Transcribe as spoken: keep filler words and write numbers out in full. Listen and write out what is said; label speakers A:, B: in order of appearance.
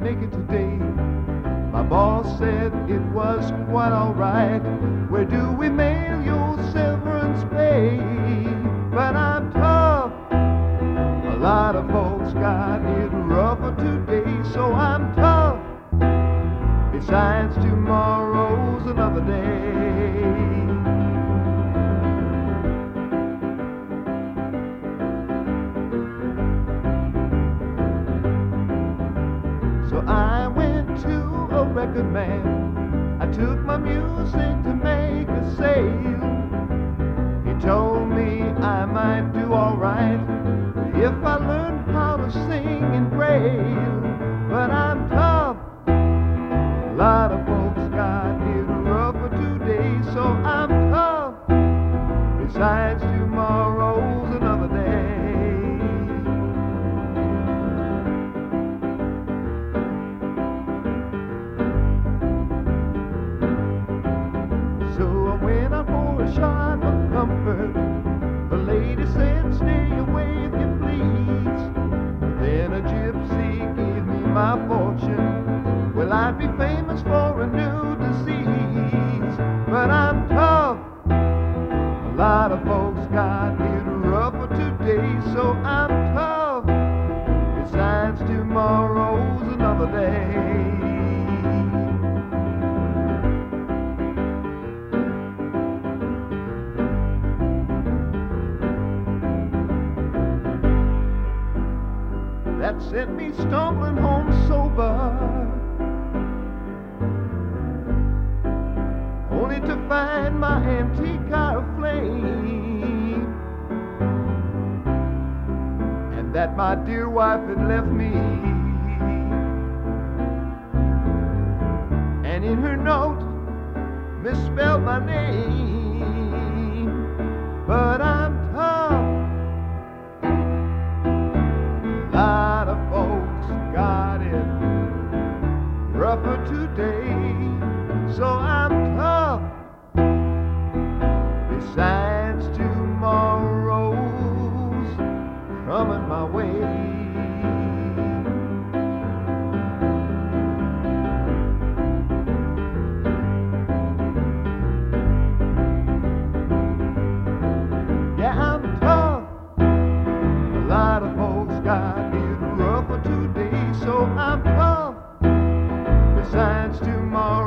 A: make it today. My boss said it was quite alright. Where do we mail your severance pay? But I'm tough. A lot of folks got it rougher today, so I'm tough. Besides, tomorrow's another day. So I went to a record man. I took my music to make a sale. He told me I might do alright if I learned how to sing in Braille. But I'm tough. A lot of folks got it rougher today, so I'm tough. Besides, tomorrow's another day. So I went out for a shot of comfort. The lady said, stay away if you please. Then a gypsy gave me my fortune. Well, I'd be famous for a new disease. But I'm tough. A lot of folks got it rougher today, so I'm tough. Besides, tomorrow's another day. That sent me stumbling home sober, only to find my antique car aflame, and that my dear wife had left me. And in her note misspelled my name. But I'm tough. A lot of folks got it rougher today, so I'm tough. Besides, tomorrow's coming my way. Yeah, I'm tough. A lot of folks got it rougher today, so I'm tough. Besides, tomorrow